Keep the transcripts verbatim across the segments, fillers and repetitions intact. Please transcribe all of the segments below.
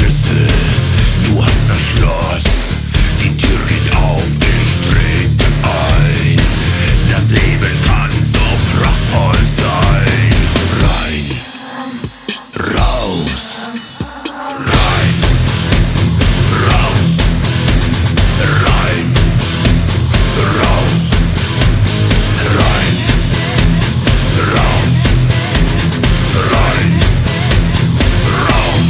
Schlüssel, du hast das Schloss. Die Tür geht auf, ich trete ein. Das Leben kann so prachtvoll sein. Rein, raus, rein, raus, rein, raus, rein, raus, rein, raus.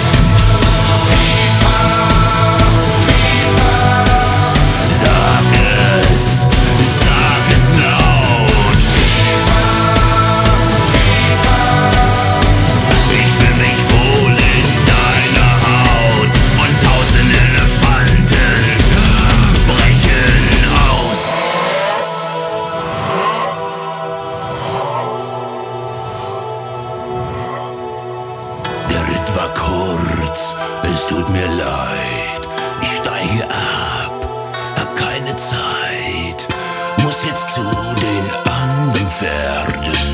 Sag es, sag es laut. Ich fühl mich wohl in deiner Haut und tausend Elefanten brechen aus. Der Ritt war kurz, es tut mir leid. Ich steige ab, hab keine Zeit. Muss jetzt zu den anderen Pferden.